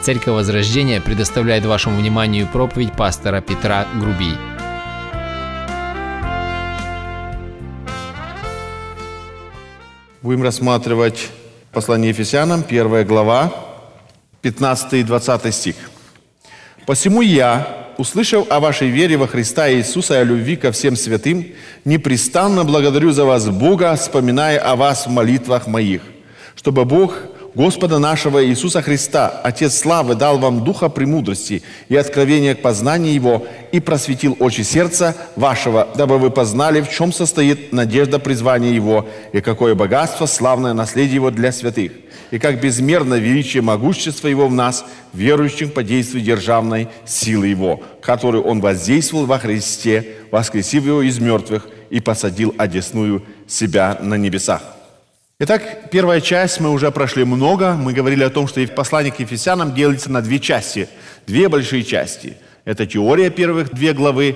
Церковь Возрождения предоставляет вашему вниманию проповедь пастора Петра Грубий. Будем рассматривать послание Ефесянам, 1 глава, 15 и 20 стих. «Посему я, услышав о вашей вере во Христа Иисуса и о любви ко всем святым, непрестанно благодарю за вас Бога, вспоминая о вас в молитвах моих, чтобы Бог Господа нашего Иисуса Христа, Отец славы, дал вам духа премудрости и откровения к познанию Его и просветил очи сердца вашего, дабы вы познали, в чем состоит надежда призвания Его и какое богатство, славное наследие Его для святых, и как безмерно величие могущества Его в нас, верующих по действию державной силы Его, которую Он воздействовал во Христе, воскресив Его из мертвых и посадил одесную себя на небесах». Итак, первая часть мы уже прошли много. Мы говорили о том, что послание к Ефесянам делится на две части, две большие части. Это теория первых 2 главы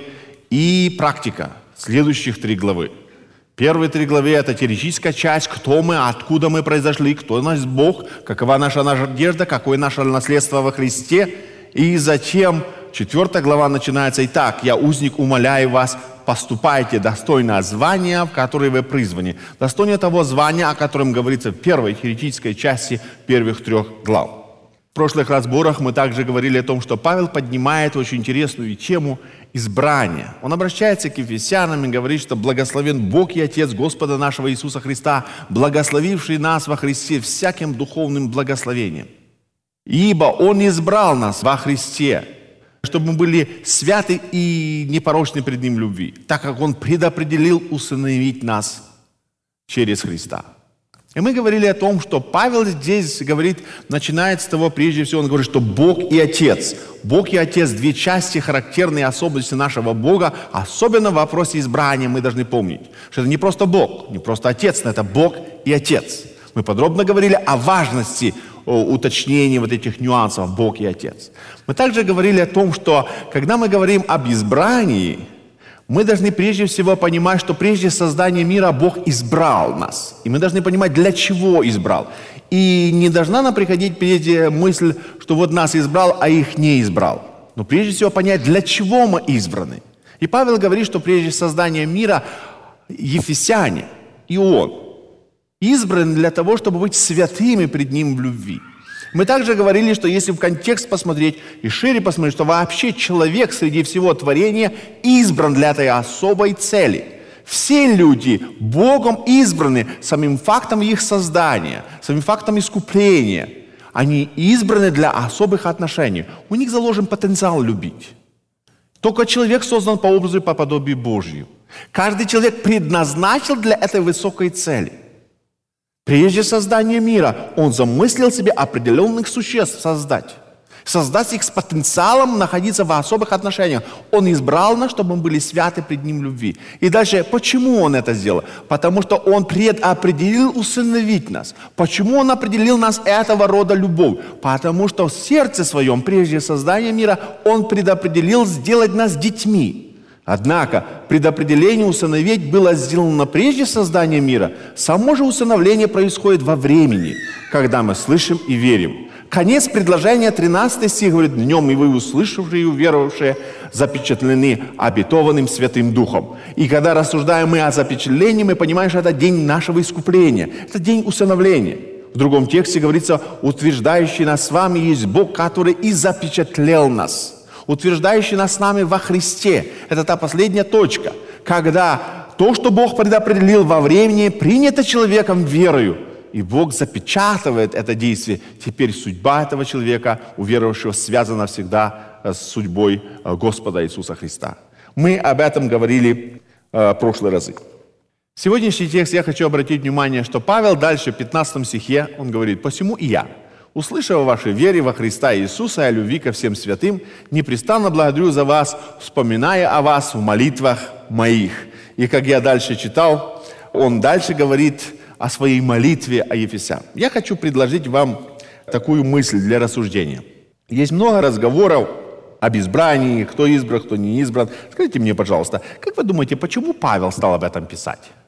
и практика следующих 3 главы. Первые 3 главы – это теоретическая часть, кто мы, откуда мы произошли, кто у нас Бог, какова наша надежда, какое наше наследство во Христе. И затем 4 глава начинается: «Итак, я, узник, умоляю вас, поступайте достойно звания, в которое вы призваны». Достойно того звания, о котором говорится в первой теоретической части первых 3 глав. В прошлых разборах мы также говорили о том, что Павел поднимает очень интересную тему избрания. Он обращается к Ефесянам и говорит, что благословен Бог и Отец Господа нашего Иисуса Христа, благословивший нас во Христе всяким духовным благословением. Ибо Он избрал нас во Христе, чтобы мы были святы и непорочны пред Ним в любви, так как Он предопределил усыновить нас через Христа. И мы говорили о том, что Павел здесь говорит, начинает с того, прежде всего, он говорит, что Бог и Отец. Бог и Отец – 2 части, характерные особенности нашего Бога, особенно в вопросе избрания мы должны помнить, что это не просто Бог, не просто Отец, но это Бог и Отец. Мы подробно говорили о важности уточнения вот этих нюансов Бог и Отец. Мы также говорили о том, что когда мы говорим об избрании, мы должны прежде всего понимать, что прежде создания мира Бог избрал нас. И мы должны понимать, для чего избрал. И не должна нам приходить прежде мысль, что вот нас избрал, а их не избрал. Но прежде всего понять, для чего мы избраны. И Павел говорит, что прежде создания мира ефесяне и он избраны для того, чтобы быть святыми пред Ним в любви. Мы также говорили, что если в контекст посмотреть и шире посмотреть, что вообще человек среди всего творения избран для этой особой цели. Все люди Богом избраны самим фактом их создания, самим фактом искупления. Они избраны для особых отношений. У них заложен потенциал любить. Только человек создан по образу и по подобию Божию. Каждый человек предназначен для этой высокой цели. Прежде создания мира Он замыслил себе определенных существ создать. Создать их с потенциалом находиться в особых отношениях. Он избрал нас, чтобы мы были святы пред Ним в любви. И дальше, почему Он это сделал? Потому что Он предопределил усыновить нас. Почему Он определил нас этого рода любовь? Потому что в сердце своем, прежде создания мира, Он предопределил сделать нас детьми. Однако предопределение усыновить было сделано прежде создания мира. Само же усыновление происходит во времени, когда мы слышим и верим. Конец предложения, 13 стих, говорит: «В Нем и вы, услышавшие и уверовавшие, запечатлены обетованным Святым Духом». И когда рассуждаем мы о запечатлении, мы понимаем, что это день нашего искупления, это день усыновления. В другом тексте говорится: «Утверждающий нас с вами есть Бог, который и запечатлел нас». Утверждающий нас с нами во Христе. Это та последняя точка, когда то, что Бог предопределил во времени, принято человеком верою, и Бог запечатывает это действие. Теперь судьба этого человека, уверовавшего, связана всегда с судьбой Господа Иисуса Христа. Мы об этом говорили в прошлые разы. В сегодняшний текст я хочу обратить внимание, что Павел дальше в 15 стихе, он говорит: «Посему и я, услышав о вашей вере во Христа Иисуса и о любви ко всем святым, непрестанно благодарю за вас, вспоминая о вас в молитвах моих». И как я дальше читал, он дальше говорит о своей молитве о Ефесян. Я хочу предложить вам такую мысль для рассуждения. Есть много разговоров об избрании, кто избран, кто не избран. Скажите мне, пожалуйста, как вы думаете, почему Павел стал об этом писать?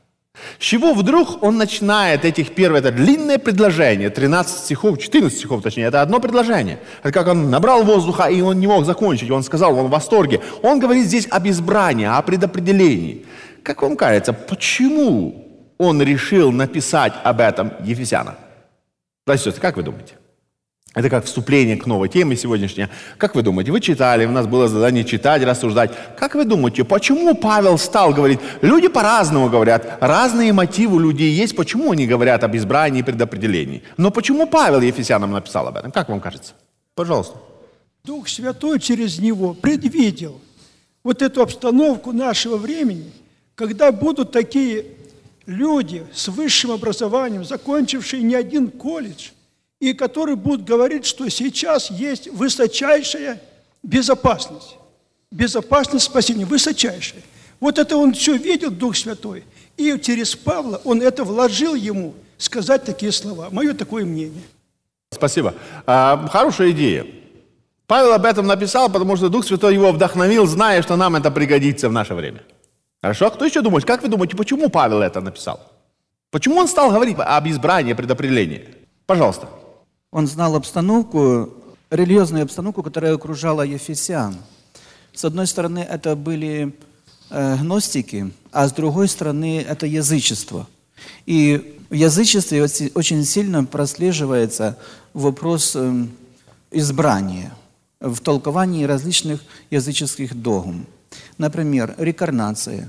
С чего вдруг он начинает это длинное предложение, 13 стихов, 14 стихов точнее, это одно предложение. Это как он набрал воздуха, и он не мог закончить, он сказал, он в восторге. Он говорит здесь об избрании, о предопределении. Как вам кажется, почему он решил написать об этом Ефесянам? Братья и сестры, как вы думаете? Это как вступление к новой теме сегодняшней. Как вы думаете, вы читали, у нас было задание читать, рассуждать. Как вы думаете, почему Павел стал говорить? Люди по-разному говорят, разные мотивы у людей есть, почему они говорят об избрании и предопределении. Но почему Павел Ефесянам написал об этом? Как вам кажется? Пожалуйста. Дух Святой через него предвидел вот эту обстановку нашего времени, когда будут такие люди с высшим образованием, закончившие не один колледж, и которые будут говорить, что сейчас есть высочайшая безопасность. Безопасность спасения, высочайшая. Вот это он все видел, Дух Святой. И через Павла он это вложил ему сказать такие слова. Мое такое мнение. Спасибо. Хорошая идея. Павел об этом написал, потому что Дух Святой его вдохновил, зная, что нам это пригодится в наше время. Хорошо? Кто еще думает? Как вы думаете, почему Павел это написал? Почему он стал говорить об избрании, предопределении? Пожалуйста. Он знал обстановку, религиозную обстановку, которая окружала Ефесян. С одной стороны, это были гностики, а с другой стороны, это язычество. И в язычестве очень сильно прослеживается вопрос избрания в толковании различных языческих догм. Например, рекарнация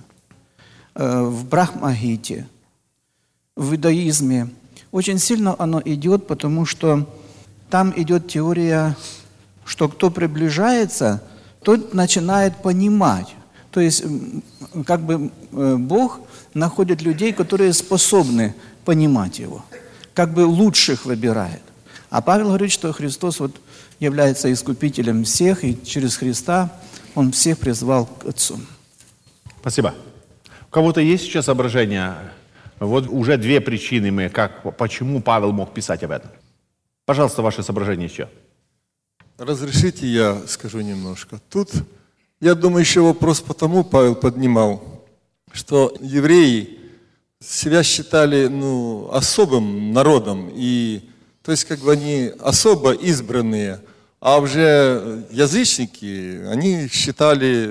в Брахмагите, в иудаизме. Очень сильно оно идет, потому что там идет теория, что кто приближается, тот начинает понимать. То есть, как бы Бог находит людей, которые способны понимать Его, как бы лучших выбирает. А Павел говорит, что Христос вот является искупителем всех, и через Христа Он всех призвал к Отцу. Спасибо. У кого-то есть еще соображения? Вот уже две причины почему Павел мог писать об этом. Пожалуйста, ваше соображение еще. Разрешите, я скажу немножко. Тут, я думаю, еще вопрос потому Павел поднимал, что евреи себя считали особым народом, и, то есть как бы они особо избранные, а уже язычники, они считали,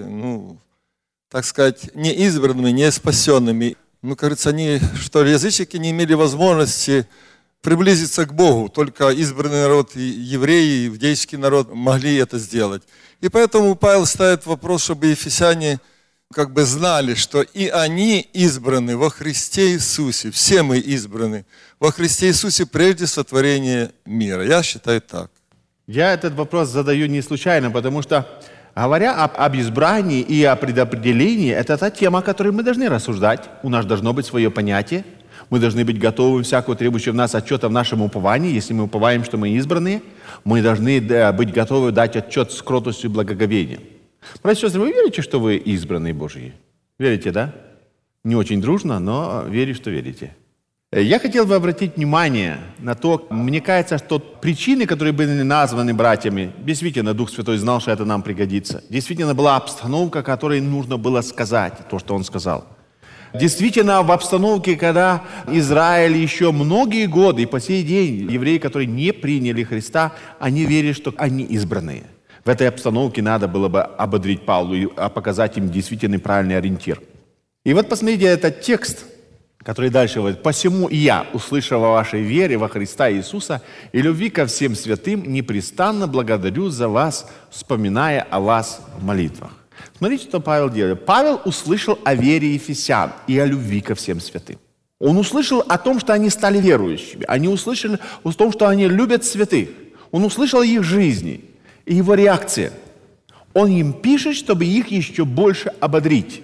так сказать, неизбранными, не спасенными. Кажется, язычники не имели возможности приблизиться к Богу. Только избранный народ, евреи, иудейский народ могли это сделать. И поэтому Павел ставит вопрос, чтобы ефесяне как бы знали, что и они избраны во Христе Иисусе. Все мы избраны во Христе Иисусе прежде сотворения мира. Я считаю так. Я этот вопрос задаю не случайно, потому что, говоря об избрании и о предопределении, это та тема, о которой мы должны рассуждать. У нас должно быть свое понятие. Мы должны быть готовы всякого требующего в нас отчета в нашем уповании. Если мы уповаем, что мы избранные, мы должны быть готовы дать отчет с кротостью и благоговением. Братья и сестры, вы верите, что вы избранные Божьи? Верите, да? Не очень дружно, но верю, что верите. Я хотел бы обратить внимание на то, мне кажется, что причины, которые были названы братьями, действительно, Дух Святой знал, что это нам пригодится. Действительно, была обстановка, которой нужно было сказать то, что Он сказал. Действительно, в обстановке, когда Израиль еще многие годы, и по сей день, евреи, которые не приняли Христа, они верят, что они избранные. В этой обстановке надо было бы ободрить Павлу и показать им действительно правильный ориентир. И вот посмотрите этот текст, который дальше говорит: «Посему и я, услышав о вашей вере во Христа Иисуса и любви ко всем святым, непрестанно благодарю за вас, вспоминая о вас в молитвах». Смотрите, что Павел делает. Павел услышал о вере ефесян и о любви ко всем святым. Он услышал о том, что они стали верующими. Они услышали о том, что они любят святых. Он услышал о их жизни и его реакции. Он им пишет, чтобы их еще больше ободрить.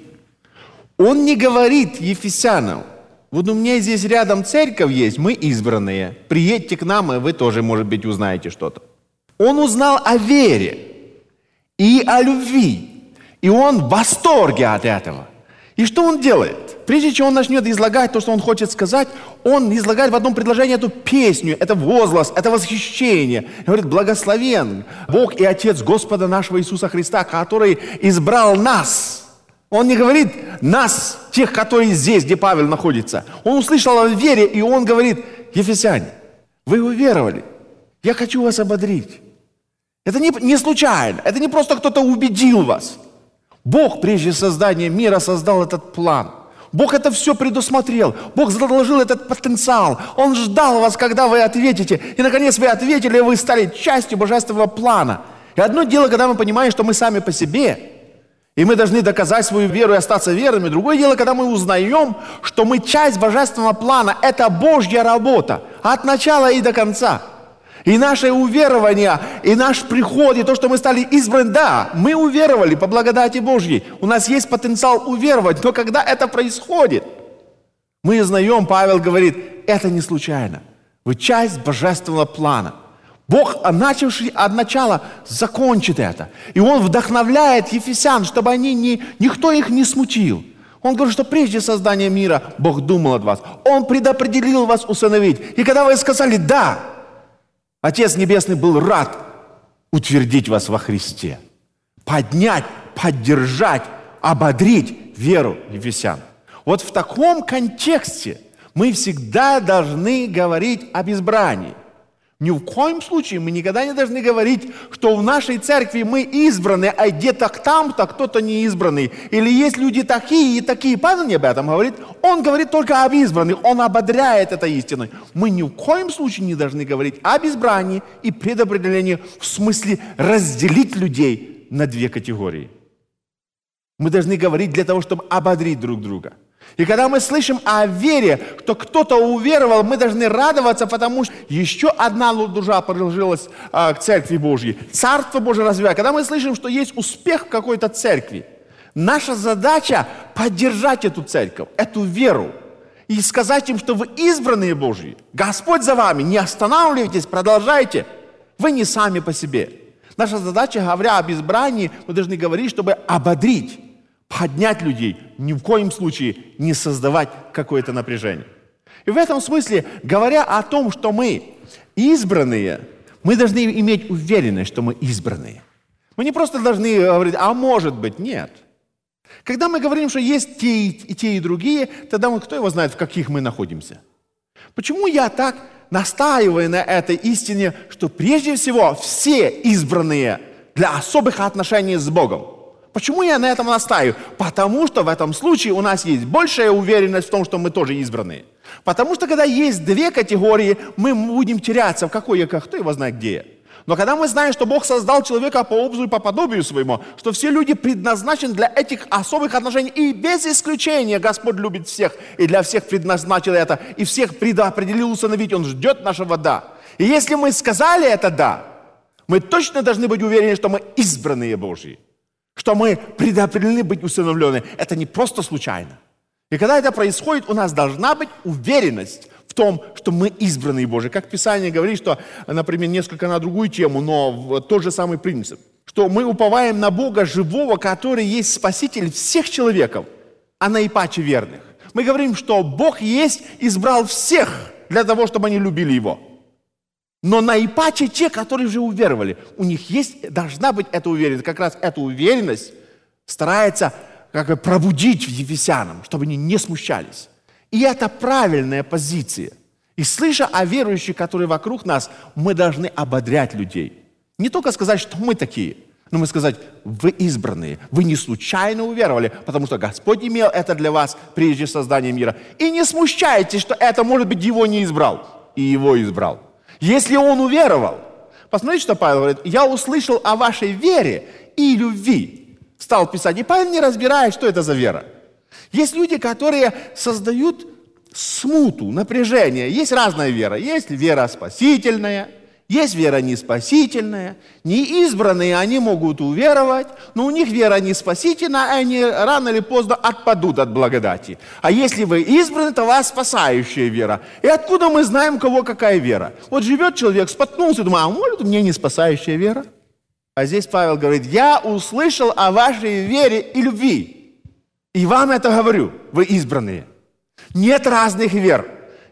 Он не говорит ефесянам: вот у меня здесь рядом церковь есть, мы избранные. Приедьте к нам, и вы тоже, может быть, узнаете что-то. Он узнал о вере и о любви. И он в восторге от этого. И что он делает? Прежде чем он начнет излагать то, что он хочет сказать, он излагает в одном предложении эту песню, это возглас, это восхищение. Он говорит: благословен Бог и Отец Господа нашего Иисуса Христа, который избрал нас Он не говорит нас, тех, которые здесь, где Павел находится. Он услышал о вере, и он говорит: Ефесяне, вы уверовали. Я хочу вас ободрить. Это не случайно, это не просто кто-то убедил вас. Бог прежде создания мира создал этот план. Бог это все предусмотрел. Бог заложил этот потенциал. Он ждал вас, когда вы ответите. И, наконец, вы ответили, и вы стали частью божественного плана. И одно дело, когда мы понимаем, что мы сами по себе, и мы должны доказать свою веру и остаться верными. Другое дело, когда мы узнаем, что мы часть божественного плана. Это Божья работа от начала и до конца. И наше уверование, и наш приход, и то, что мы стали избраны, да, мы уверовали по благодати Божьей. У нас есть потенциал уверовать, но когда это происходит, мы узнаем, Павел говорит, это не случайно. Вы часть божественного плана. Бог, начавший от начала, закончит это. И Он вдохновляет ефесян, чтобы никто их не смутил. Он говорит, что прежде создания мира Бог думал о вас. Он предопределил вас усыновить. И когда вы сказали «да», Отец Небесный был рад утвердить вас во Христе, поднять, поддержать, ободрить веру ефесян. Вот в таком контексте мы всегда должны говорить об избрании. Ни в коем случае мы никогда не должны говорить, что в нашей церкви мы избраны, а где-то там-то кто-то не избранный. Или есть люди такие и такие. Павел не об этом говорит. Он говорит только об избранных. Он ободряет это истиной. Мы ни в коем случае не должны говорить об избрании и предопределении в смысле разделить людей на две категории. Мы должны говорить для того, чтобы ободрить друг друга. И когда мы слышим о вере, что кто-то уверовал, мы должны радоваться, потому что еще одна душа приложилась к Церкви Божьей. Царство Божие развивается. Когда мы слышим, что есть успех в какой-то церкви, наша задача поддержать эту церковь, эту веру. И сказать им, что вы избранные Божьи. Господь за вами, не останавливайтесь, продолжайте. Вы не сами по себе. Наша задача, говоря об избрании, мы должны говорить, чтобы ободрить, поднять людей, ни в коем случае не создавать какое-то напряжение. И в этом смысле, говоря о том, что мы избранные, мы должны иметь уверенность, что мы избранные. Мы не просто должны говорить, а может быть, нет. Когда мы говорим, что есть те и другие, тогда кто его знает, в каких мы находимся. Почему я так настаиваю на этой истине, что прежде всего все избранные для особых отношений с Богом? Почему я на этом настаиваю? Потому что в этом случае у нас есть большая уверенность в том, что мы тоже избранные. Потому что когда есть две категории, мы будем теряться, в какой, кто его знает где. Но когда мы знаем, что Бог создал человека по образу и по подобию своему, что все люди предназначены для этих особых отношений, и без исключения Господь любит всех, и для всех предназначил это, и всех предопределил усыновить, Он ждет нашего «да». И если мы сказали это «да», мы точно должны быть уверены, что мы избранные Божьи. Что мы предопределены быть усыновлены. Это не просто случайно. И когда это происходит, у нас должна быть уверенность в том, что мы избранные Божьи. Как Писание говорит, что, например, несколько на другую тему, но тот же самый принцип. Что мы уповаем на Бога живого, который есть Спаситель всех человеков, а наипаче верных. Мы говорим, что Бог есть, избрал всех для того, чтобы они любили Его. Но наипаче те, которые уже уверовали, у них должна быть эта уверенность. Как раз эту уверенность старается пробудить в ефесянам, чтобы они не смущались. И это правильная позиция. И слыша о верующих, которые вокруг нас, мы должны ободрять людей. Не только сказать, что мы такие, но мы сказать, вы избранные, вы не случайно уверовали, потому что Господь имел это для вас прежде создания мира. И не смущайтесь, что это, может быть, Его не избрал, и Его избрал. Если он уверовал, посмотрите, что Павел говорит, я услышал о вашей вере и любви. Стал писать, и Павел не разбирает, что это за вера. Есть люди, которые создают смуту, напряжение. Есть разная вера. Есть вера спасительная, есть вера неспасительная. Неизбранные, они могут уверовать, но у них вера не спасительная, они рано или поздно отпадут от благодати. А если вы избраны, то у вас спасающая вера. И откуда мы знаем, у кого какая вера? Вот живет человек, споткнулся, думает, а может у меня не спасающая вера? А здесь Павел говорит, я услышал о вашей вере и любви. И вам это говорю, вы избранные. Нет разных вер.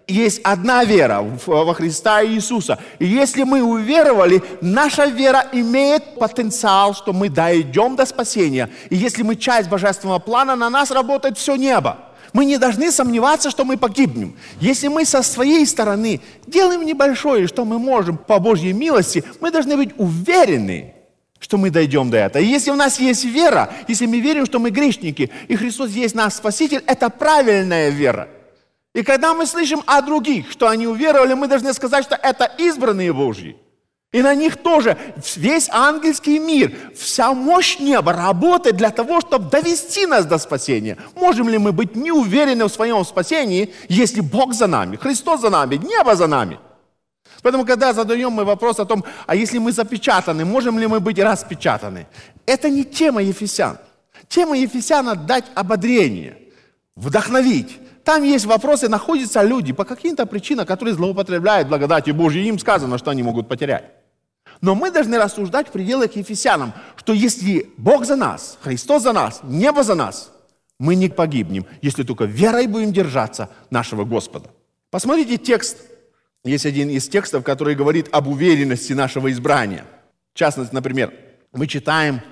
есть одна вера во Христа Иисуса. И если мы уверовали, наша вера имеет потенциал, что мы дойдем до спасения. И если мы часть божественного плана, на нас работает все небо. Мы не должны сомневаться, что мы погибнем. Если мы со своей стороны делаем небольшое, что мы можем по Божьей милости, мы должны быть уверены, что мы дойдем до этого. И если у нас есть вера, если мы верим, что мы грешники, и Христос есть наш Спаситель, это правильная вера. И когда мы слышим о других, что они уверовали, мы должны сказать, что это избранные Божьи. И на них тоже весь ангельский мир, вся мощь неба работает для того, чтобы довести нас до спасения. Можем ли мы быть не уверены в своем спасении, если Бог за нами, Христос за нами, небо за нами? Поэтому, когда задаем мы вопрос о том, а если мы запечатаны, можем ли мы быть распечатаны? Это не тема Ефесян. Тема Ефесяна – дать ободрение, вдохновить. Там есть вопросы, находятся люди по каким-то причинам, которые злоупотребляют благодатью Божьей, им сказано, что они могут потерять. Но мы должны рассуждать в пределах Ефесянам, что если Бог за нас, Христос за нас, небо за нас, мы не погибнем, если только верой будем держаться нашего Господа. Посмотрите текст. Есть один из текстов, который говорит об уверенности нашего избрания. В частности, например, мы читаем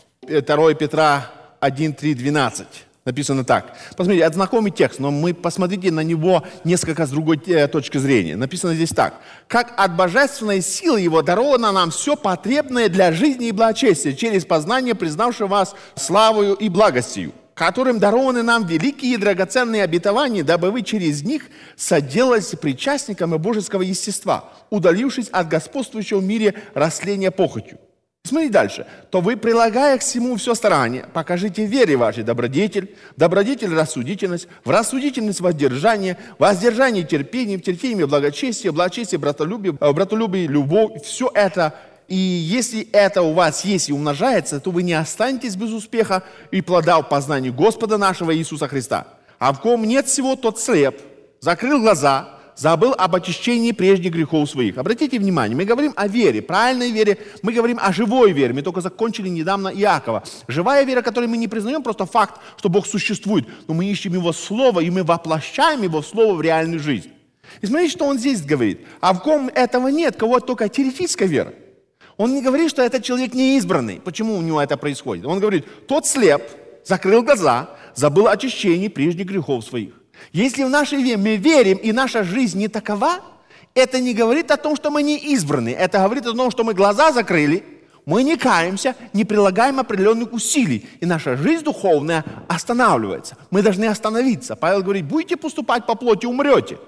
2 Петра 1, 3, 12. Написано так. Посмотрите, это знакомый текст, но мы посмотрите на него несколько с другой точки зрения. Написано здесь так. «Как от божественной силы Его даровано нам все потребное для жизни и благочестия через познание, признавшего вас славою и благостью, которым дарованы нам великие и драгоценные обетования, дабы вы через них соделались причастниками божеского естества, удалившись от господствующего в мире растления похотью». Смотрите дальше. «То вы, прилагая к всему все старание, покажите вере вашей добродетель, добродетель рассудительность, в рассудительность воздержание, воздержание терпение, в терпении благочестие, благочестие братолюбие, братолюбие любовь». Все это, и если это у вас есть и умножается, то вы не останетесь без успеха и плода в познании Господа нашего Иисуса Христа. А в ком нет всего, тот слеп, закрыл глаза, забыл об очищении прежних грехов своих. Обратите внимание, мы говорим о вере, правильной вере, мы говорим о живой вере. Мы только закончили недавно Иакова. Живая вера, которой мы не признаем просто факт, что Бог существует, но мы ищем Его Слово, и мы воплощаем Его Слово в реальную жизнь. И смотрите, что он здесь говорит. А в ком этого нет, кого только теоретическая вера. Он не говорит, что этот человек не избранный. Почему у него это происходит? Он говорит, тот слеп, закрыл глаза, забыл очищение прежних грехов своих. Если в нашей вере мы верим, и наша жизнь не такова, это не говорит о том, что мы не избраны. Это говорит о том, что мы глаза закрыли, мы не каемся, не прилагаем определенных усилий, и наша жизнь духовная останавливается. Мы должны остановиться. Павел говорит, будете поступать по плоти, умрете.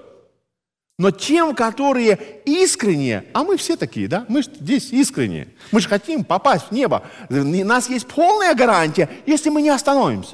Но тем, которые искренние, а мы все такие, да? Мы же здесь искренние. Мы же хотим попасть в небо. У нас есть полная гарантия, если мы не остановимся.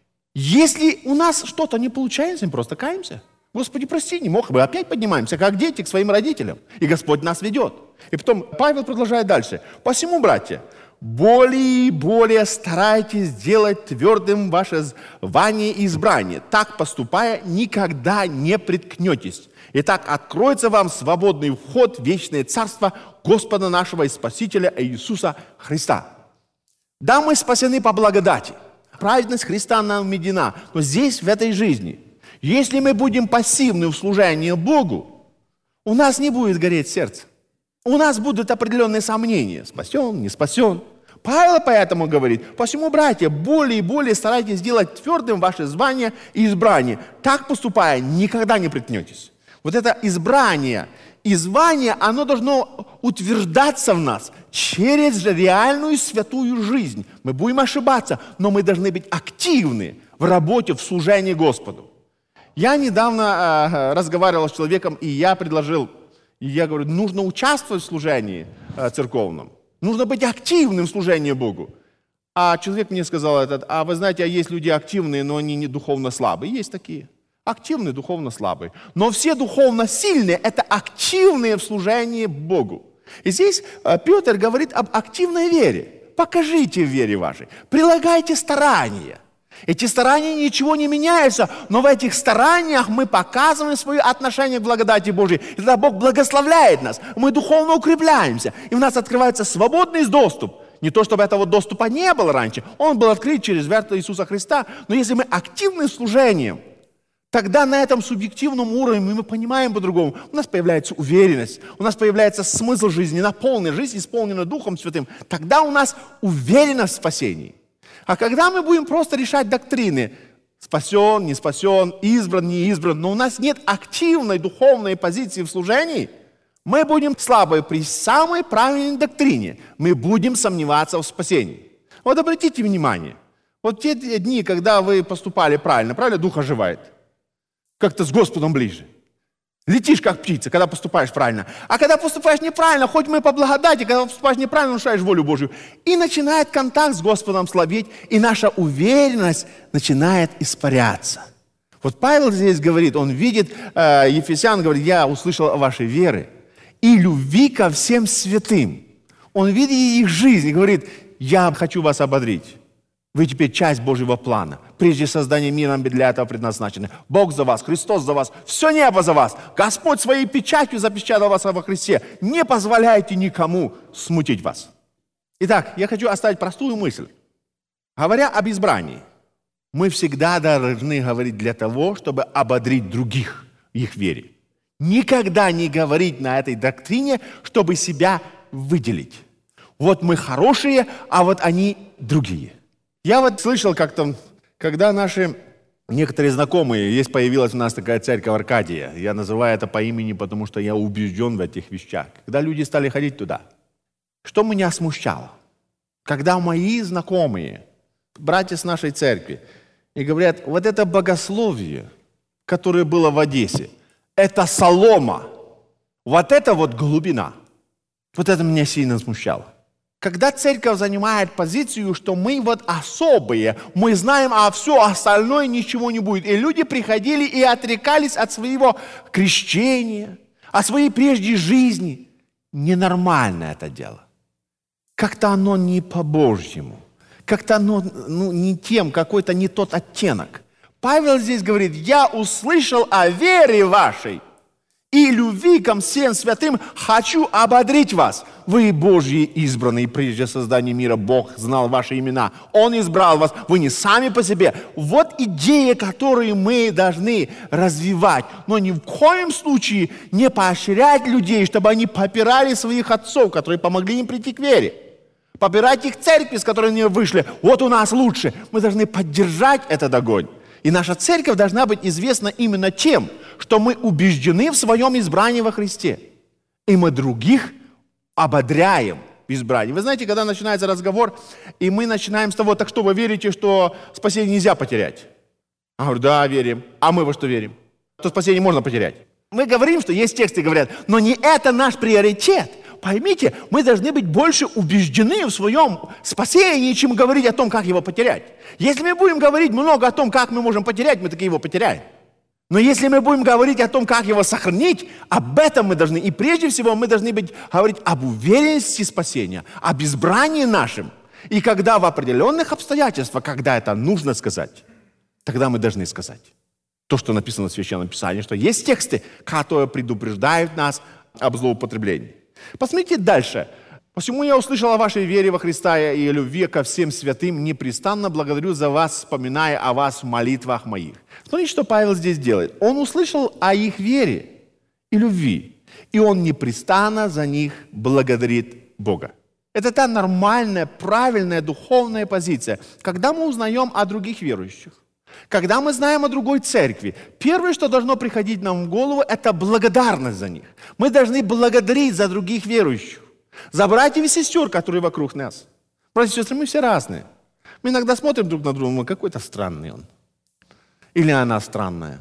Если у нас что-то не получается, мы просто каемся. Господи, прости, не мог бы. Опять поднимаемся, как дети, к своим родителям. И Господь нас ведет. И потом Павел продолжает дальше. «Посему, братья, более и более старайтесь сделать твердым ваше звание и избрание. Так поступая, никогда не приткнетесь. И так откроется вам свободный вход в вечное царство Господа нашего и Спасителя Иисуса Христа». Да, мы спасены по благодати. Праведность Христа нам введена. Но здесь, в этой жизни, если мы будем пассивны в служении Богу, у нас не будет гореть сердце. У нас будут определенные сомнения. Спасен, не спасен. Павел поэтому говорит, посему, братья, более и более старайтесь сделать твердым ваше звание и избрание. Так поступая, никогда не приткнетесь. Вот это избрание и звание, оно должно утверждаться в нас через реальную святую жизнь. Мы будем ошибаться, но мы должны быть активны в работе, в служении Господу. Я недавно разговаривал с человеком, и я предложил, я говорю, нужно участвовать в служении церковном. Нужно быть активным в служении Богу. А человек мне сказал, а вы знаете, есть люди активные, но они не духовно слабые. Есть такие. Активные, духовно слабые. Но все духовно сильные – это активные в служении Богу. И здесь Петр говорит об активной вере. Покажите в вере вашей. Прилагайте старания. Эти старания ничего не меняются, но в этих стараниях мы показываем свое отношение к благодати Божьей. И тогда Бог благословляет нас. Мы духовно укрепляемся. И у нас открывается свободный доступ. Не то, чтобы этого доступа не было раньше. Он был открыт через веру Иисуса Христа. Но если мы активны в служении, Тогда на этом субъективном уровне мы понимаем по-другому. У нас появляется уверенность, у нас появляется смысл жизни, наполненная жизнь, исполненная Духом Святым. Тогда у нас уверенность в спасении. А когда мы будем просто решать доктрины, спасен, не спасен, избран, не избран, но у нас нет активной духовной позиции в служении, мы будем слабы при самой правильной доктрине. Мы будем сомневаться в спасении. Вот обратите внимание, вот те дни, когда вы поступали правильно, Дух оживает. Как-то с Господом ближе. Летишь, как птица, когда поступаешь правильно. А когда поступаешь неправильно, хоть мы по благодати, когда поступаешь неправильно, нарушаешь волю Божью. И начинает контакт с Господом слабеть, и наша уверенность начинает испаряться. Вот Павел здесь говорит, он видит, Ефесян говорит, я услышал о вашей вере и любви ко всем святым. Он видит их жизнь и говорит, я хочу вас ободрить. Вы теперь часть Божьего плана. Прежде создания мира для этого предназначены. Бог за вас, Христос за вас, все небо за вас. Господь своей печатью запечатал вас во Христе. Не позволяйте никому смутить вас. Итак, я хочу оставить простую мысль. Говоря об избрании, мы всегда должны говорить для того, чтобы ободрить других в их вере. Никогда не говорить на этой доктрине, чтобы себя выделить. Вот мы хорошие, а вот они другие. Я вот слышал как-то, когда наши некоторые знакомые, появилась у нас такая церковь Аркадия, я называю это по имени, потому что я убежден в этих вещах. Когда люди стали ходить туда, что меня смущало? Когда мои знакомые, братья с нашей церкви, и говорят, вот это богословие, которое было в Одессе, это солома, вот это вот глубина. Вот это меня сильно смущало. Когда церковь занимает позицию, что мы вот особые, мы знаем, а все остальное ничего не будет. И люди приходили и отрекались от своего крещения, от своей прежней жизни. Ненормально это дело. Как-то оно не по-божьему. Как-то оно не тем, какой-то не тот оттенок. Павел здесь говорит, я услышал о вере вашей и любви ко всем святым, хочу ободрить вас. Вы Божьи избранные, прежде создания мира Бог знал ваши имена. Он избрал вас, вы не сами по себе. Вот идея, которую мы должны развивать. Но ни в коем случае не поощрять людей, чтобы они попирали своих отцов, которые помогли им прийти к вере. Попирать их церкви, с которой они вышли. Вот у нас лучше. Мы должны поддержать этот огонь. И наша церковь должна быть известна именно тем, что мы убеждены в своем избрании во Христе. И мы других ободряем в избрании. Вы знаете, когда начинается разговор, и мы начинаем с того, так что вы верите, что спасение нельзя потерять? Я говорю, да, верим. А мы во что верим? Что спасение можно потерять. Мы говорим, что есть тексты, говорят, но не это наш приоритет. Поймите, мы должны быть больше убеждены в своем спасении, чем говорить о том, как его потерять. Если мы будем говорить много о том, как мы можем потерять, мы таки его потеряем. Но если мы будем говорить о том, как его сохранить, об этом мы должны. И прежде всего мы должны говорить об уверенности спасения, об избрании нашем. И когда в определенных обстоятельствах, когда это нужно сказать, тогда мы должны сказать то, что написано в Священном Писании, что есть тексты, которые предупреждают нас об злоупотреблении. Посмотрите дальше. «Посему я услышал о вашей вере во Христа и любви ко всем святым, непрестанно благодарю за вас, вспоминая о вас в молитвах моих». Смотрите, что Павел здесь делает. Он услышал о их вере и любви, и он непрестанно за них благодарит Бога. Это та нормальная, правильная духовная позиция. Когда мы узнаем о других верующих, когда мы знаем о другой церкви, первое, что должно приходить нам в голову, это благодарность за них. Мы должны благодарить за других верующих, за братьев и сестер, которые вокруг нас. Братья и сестры, мы все разные. Мы иногда смотрим друг на друга, мы какой-то странный он. Или она странная.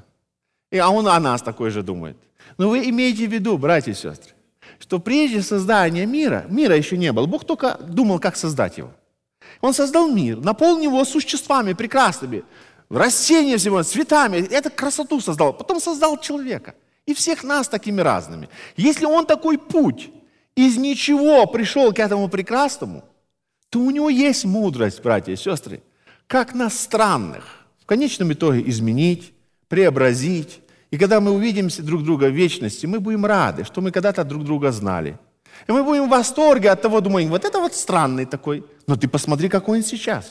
А он о нас такой же думает. Но вы имеете в виду, братья и сестры, что прежде создания мира еще не было. Бог только думал, как создать его. Он создал мир, наполнил его существами прекрасными, растения всего, цветами. Это красоту создал. Потом создал человека. И всех нас такими разными. Если он такой путь из ничего пришел к этому прекрасному, то у него есть мудрость, братья и сестры, как нас странных в конечном итоге изменить, преобразить. И когда мы увидим друг друга в вечности, мы будем рады, что мы когда-то друг друга знали. И мы будем в восторге от того, думаем, вот это вот странный такой, но ты посмотри, какой он сейчас.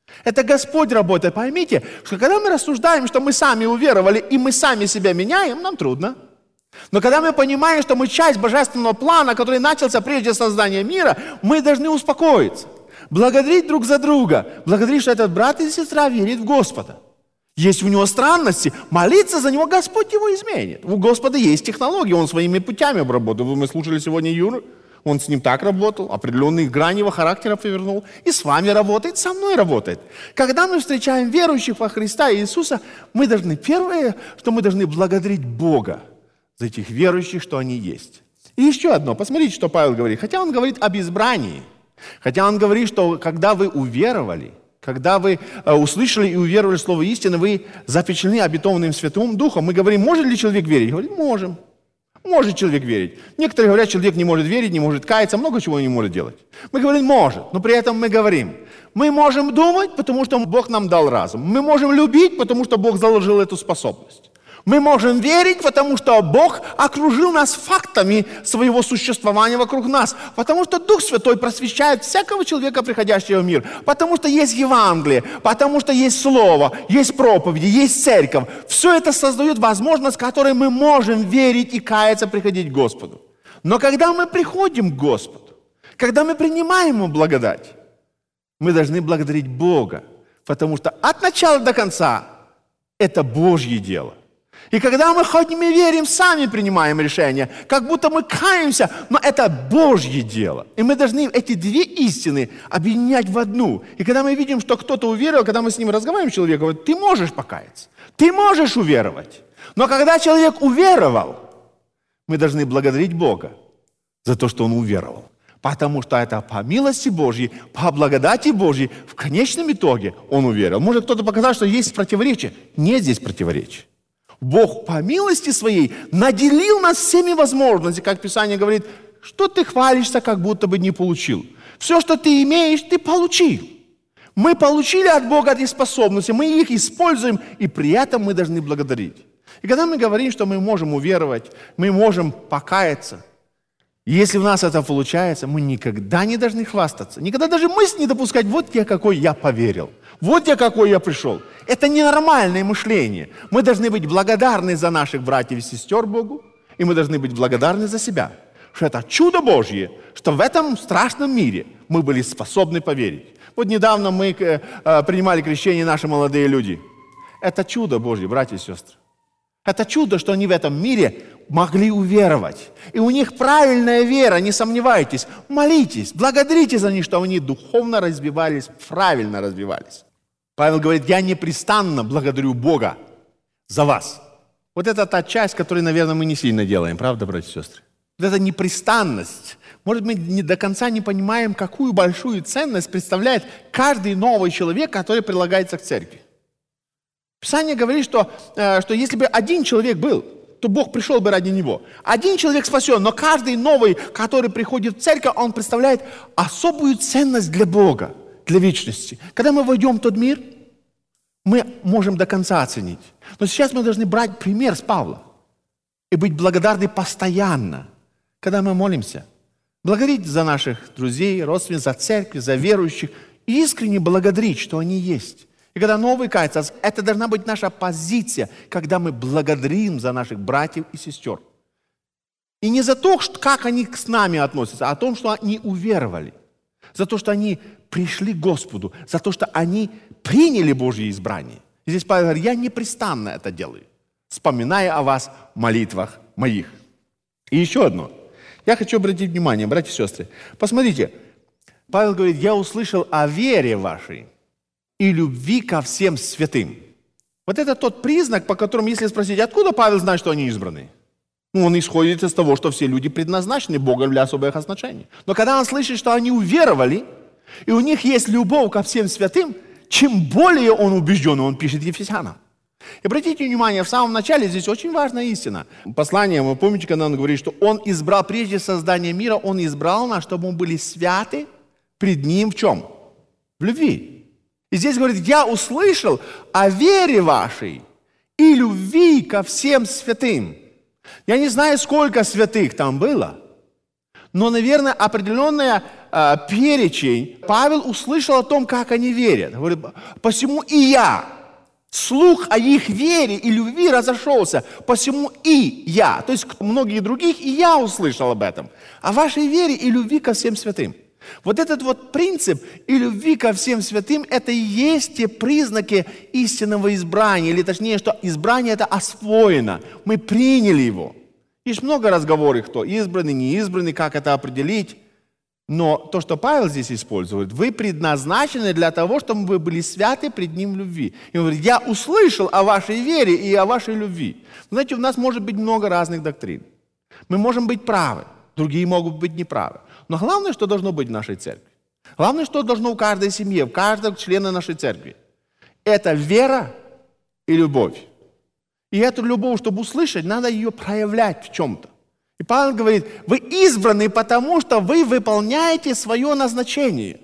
Это Господь работает. Поймите, что когда мы рассуждаем, что мы сами уверовали, и мы сами себя меняем, нам трудно. Но когда мы понимаем, что мы часть божественного плана, который начался прежде создания мира, мы должны успокоиться, благодарить друг за друга, благодарить, что этот брат и сестра верит в Господа. Есть у него странности, молиться за него, Господь его изменит. У Господа есть технологии, Он своими путями обработал. Мы слушали сегодня Юру, Он с ним так работал, определенные грани его характера повернул. И с вами работает, со мной работает. Когда мы встречаем верующих во Христа и Иисуса, мы должны, первое, что мы должны благодарить Бога за этих верующих, что они есть. И еще одно, посмотрите, что Павел говорит. Хотя он говорит об избрании, хотя он говорит, что когда вы уверовали, когда вы услышали и уверовали в Слово истины, вы запечатлены обетованным Святым Духом. Мы говорим, может ли человек верить? Говорит, можем. Может человек верить. Некоторые говорят, человек не может верить, не может каяться, много чего не может делать. Мы говорим, может, но при этом мы говорим, мы можем думать, потому что Бог нам дал разум. Мы можем любить, потому что Бог заложил эту способность. Мы можем верить, потому что Бог окружил нас фактами своего существования вокруг нас. Потому что Дух Святой просвещает всякого человека, приходящего в мир. Потому что есть Евангелие, потому что есть Слово, есть проповеди, есть церковь. Все это создает возможность, которой мы можем верить и каяться, приходить к Господу. Но когда мы приходим к Господу, когда мы принимаем Ему благодать, мы должны благодарить Бога. Потому что от начала до конца это Божье дело. И когда мы хоть не верим, сами принимаем решения, как будто мы каемся, но это Божье дело. И мы должны эти две истины объединять в одну. И когда мы видим, что кто-то уверовал, когда мы с ним разговариваем, человек говорит, ты можешь покаяться, ты можешь уверовать. Но когда человек уверовал, мы должны благодарить Бога за то, что он уверовал. Потому что это по милости Божьей, по благодати Божьей, в конечном итоге он уверовал. Может кто-то показать, что есть противоречие? Нет здесь противоречия. Бог по милости своей наделил нас всеми возможностями, как Писание говорит, что ты хвалишься, как будто бы не получил. Все, что ты имеешь, ты получил. Мы получили от Бога эти способности, мы их используем, и при этом мы должны благодарить. И когда мы говорим, что мы можем уверовать, мы можем покаяться, если у нас это получается, мы никогда не должны хвастаться, никогда даже мысль не допускать, вот я какой я поверил, вот я какой я пришел. Это ненормальное мышление. Мы должны быть благодарны за наших братьев и сестер Богу, и мы должны быть благодарны за себя, что это чудо Божье, что в этом страшном мире мы были способны поверить. Вот недавно мы принимали крещение, наши молодые люди. Это чудо Божье, братья и сестры. Это чудо, что они в этом мире могли уверовать. И у них правильная вера, не сомневайтесь. Молитесь, благодарите за них, что они духовно развивались, правильно развивались. Павел говорит, я непрестанно благодарю Бога за вас. Вот это та часть, которую, наверное, мы не сильно делаем, правда, братья и сестры? Вот эта непрестанность. Может, мы до конца не понимаем, какую большую ценность представляет каждый новый человек, который прилагается к церкви. Писание говорит, что если бы один человек был, то Бог пришел бы ради него. Один человек спасен, но каждый новый, который приходит в церковь, он представляет особую ценность для Бога, для вечности. Когда мы войдем в тот мир, мы можем до конца оценить. Но сейчас мы должны брать пример с Павла и быть благодарны постоянно, когда мы молимся. Благодарить за наших друзей, родственников, за церковь, за верующих. И искренне благодарить, что они есть. И когда новый кается, это должна быть наша позиция, когда мы благодарим за наших братьев и сестер. И не за то, как они с нами относятся, а о том, что они уверовали. За то, что они пришли к Господу, за то, что они приняли Божье избрание. И здесь Павел говорит, я непрестанно это делаю, вспоминая о вас в молитвах моих. И еще одно. Я хочу обратить внимание, братья и сестры. Посмотрите, Павел говорит, я услышал о вере вашей и любви ко всем святым. Вот это тот признак, по которому, если спросить, откуда Павел знает, что они избраны? Он исходит из того, что все люди предназначены Богом для особых отношений. Но когда он слышит, что они уверовали, и у них есть любовь ко всем святым, чем более он убежден, он пишет Ефесянам. И обратите внимание, в самом начале здесь очень важная истина. Послание, вы помните, когда он говорит, что он избрал прежде создания мира, он избрал нас, чтобы мы были святы пред ним в чем? В любви. И здесь говорит, я услышал о вере вашей и любви ко всем святым. Я не знаю, сколько святых там было, но, наверное, определенное перечень, Павел услышал о том, как они верят. Говорит, посему и я. Слух о их вере и любви разошелся, посему и я. То есть многие других, и я услышал об этом. О вашей вере и любви ко всем святым. Вот этот вот принцип и любви ко всем святым, это и есть те признаки истинного избрания, или точнее, что избрание это освоено, мы приняли его. Есть много разговоров, кто избранный, не избранный, как это определить. Но то, что Павел здесь использует, вы предназначены для того, чтобы вы были святы пред Ним в любви. И он говорит, я услышал о вашей вере и о вашей любви. Знаете, у нас может быть много разных доктрин. Мы можем быть правы, другие могут быть неправы. Но главное, что должно быть в нашей церкви. Главное, что должно в каждой семье, в каждом члене нашей церкви. Это вера и любовь. И эту любовь, чтобы услышать, надо ее проявлять в чем-то. И Павел говорит, вы избраны, потому что вы выполняете свое назначение.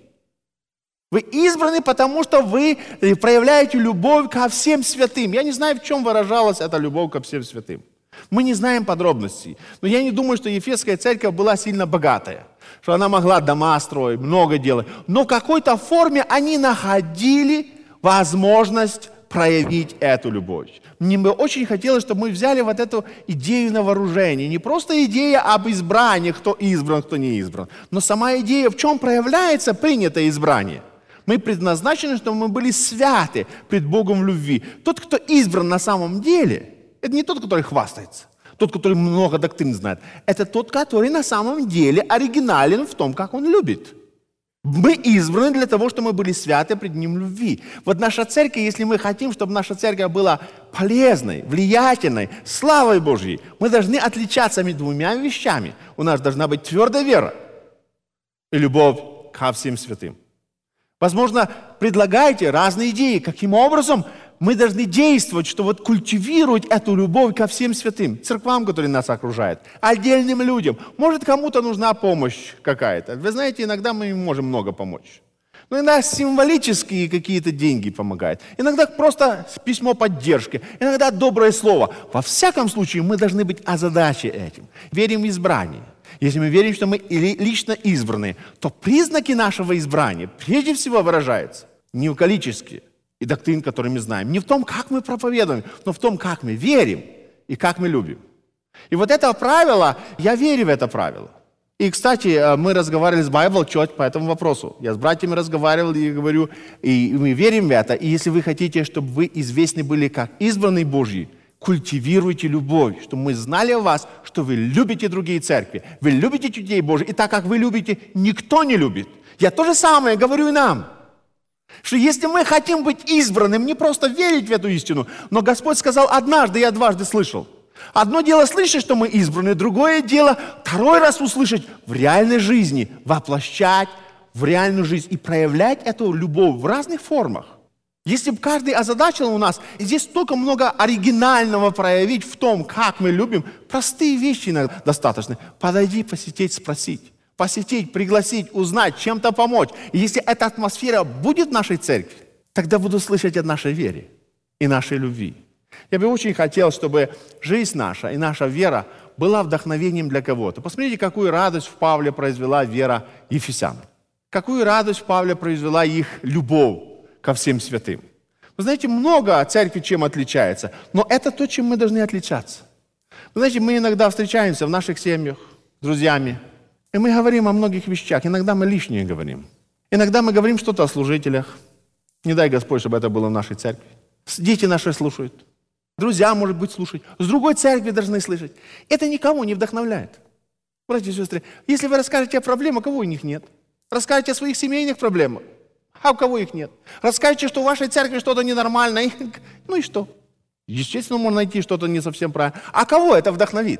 Вы избраны, потому что вы проявляете любовь ко всем святым. Я не знаю, в чем выражалась эта любовь ко всем святым. Мы не знаем подробностей. Но я не думаю, что Ефесская церковь была сильно богатая. Что она могла дома строить, много делать. Но в какой-то форме они находили возможность проявить эту любовь. Мне бы очень хотелось, чтобы мы взяли вот эту идею на вооружение. Не просто идея об избрании, кто избран, кто не избран, но сама идея, в чем проявляется принятое избрание. Мы предназначены, чтобы мы были святы пред Богом в любви. Тот, кто избран на самом деле, это не тот, который хвастается, тот, который много доктрин знает. Это тот, который на самом деле оригинален в том, как он любит. Мы избраны для того, чтобы мы были святы пред Ним в любви. Вот наша церковь, если мы хотим, чтобы наша церковь была полезной, влиятельной, славой Божьей, мы должны отличаться этими двумя вещами. У нас должна быть твердая вера и любовь ко всем святым. Возможно, предлагайте разные идеи, каким образом мы должны действовать, чтобы вот культивировать эту любовь ко всем святым, церквам, которые нас окружают, отдельным людям. Может, кому-то нужна помощь какая-то. Вы знаете, иногда мы им можем много помочь. Но иногда символические какие-то деньги помогают. Иногда просто письмо поддержки. Иногда доброе слово. Во всяком случае, мы должны быть озадачены этим. Верим в избрание. Если мы верим, что мы лично избраны, то признаки нашего избрания прежде всего выражаются не в количестве и доктрин, которые мы знаем, не в том, как мы проповедуем, но в том, как мы верим и как мы любим. И вот это правило, я верю в это правило. И, кстати, мы разговаривали с Bible Church по этому вопросу. Я с братьями разговаривал и говорю, и мы верим в это. И если вы хотите, чтобы вы известны были как избранные Божьи, культивируйте любовь, чтобы мы знали о вас, что вы любите другие церкви, вы любите людей Божьих, и так как вы любите, никто не любит. Я то же самое говорю и нам. Что если мы хотим быть избранным, не просто верить в эту истину, но Господь сказал однажды, я дважды слышал. Одно дело слышать, что мы избраны, другое дело второй раз услышать в реальной жизни, воплощать в реальную жизнь и проявлять эту любовь в разных формах. Если бы каждый озадачил у нас, здесь столько много оригинального проявить в том, как мы любим, простые вещи иногда достаточно. Подойди, посетить, спросить. Посетить, пригласить, узнать, чем-то помочь. И если эта атмосфера будет в нашей церкви, тогда буду слышать о нашей вере и нашей любви. Я бы очень хотел, чтобы жизнь наша и наша вера была вдохновением для кого-то. Посмотрите, какую радость в Павле произвела вера ефесян. Какую радость в Павле произвела их любовь ко всем святым. Вы знаете, много церкви чем отличается, но это то, чем мы должны отличаться. Вы знаете, мы иногда встречаемся в наших семьях с друзьями, и мы говорим о многих вещах. Иногда мы лишнее говорим. Иногда мы говорим что-то о служителях. Не дай Господь, чтобы это было в нашей церкви. Дети наши слушают. Друзья, может быть, слушают. С другой церкви должны слышать. Это никого не вдохновляет. Братья и сестры, если вы расскажете о проблемах, кого у них нет? Расскажете о своих семейных проблемах, а у кого их нет? Расскажете, что в вашей церкви что-то ненормальное, ну и что? Естественно, можно найти что-то не совсем правильное. А кого это вдохновит?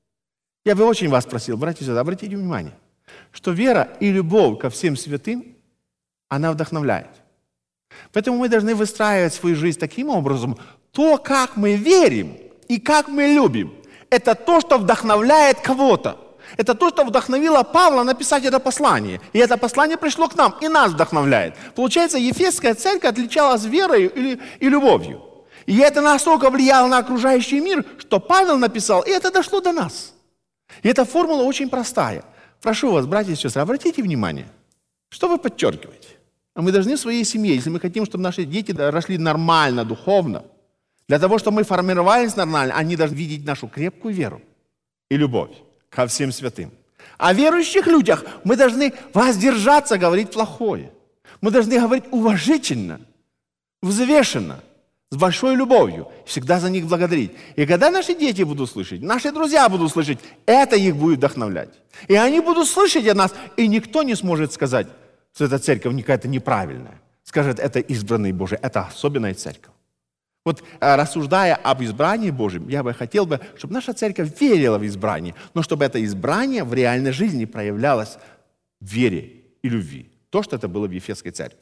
Я бы очень вас просил, братья и сестры, обратите внимание, что вера и любовь ко всем святым, она вдохновляет. Поэтому мы должны выстраивать свою жизнь таким образом, то, как мы верим и как мы любим, это то, что вдохновляет кого-то. Это то, что вдохновило Павла написать это послание. И это послание пришло к нам и нас вдохновляет. Получается, Ефесская церковь отличалась верой и любовью. И это настолько влияло на окружающий мир, что Павел написал, и это дошло до нас. И эта формула очень простая. прошу вас, братья и сестры, обратите внимание, что вы подчеркиваете. Мы должны в своей семье, если мы хотим, чтобы наши дети росли нормально, духовно, для того, чтобы мы формировались нормально, они должны видеть нашу крепкую веру и любовь ко всем святым. О верующих людях мы должны воздержаться говорить плохое. Мы должны говорить уважительно, взвешенно, с большой любовью, всегда за них благодарить. И когда наши дети будут слышать, наши друзья будут слышать, это их будет вдохновлять. И они будут слышать от нас, и никто не сможет сказать, что эта церковь какая-то неправильная. Скажет, это избранный Божий, это особенная церковь. Вот рассуждая об избрании Божьем, я бы хотел, чтобы наша церковь верила в избрание, но чтобы это избрание в реальной жизни проявлялось в вере и любви. То, что это было в Ефесской церкви.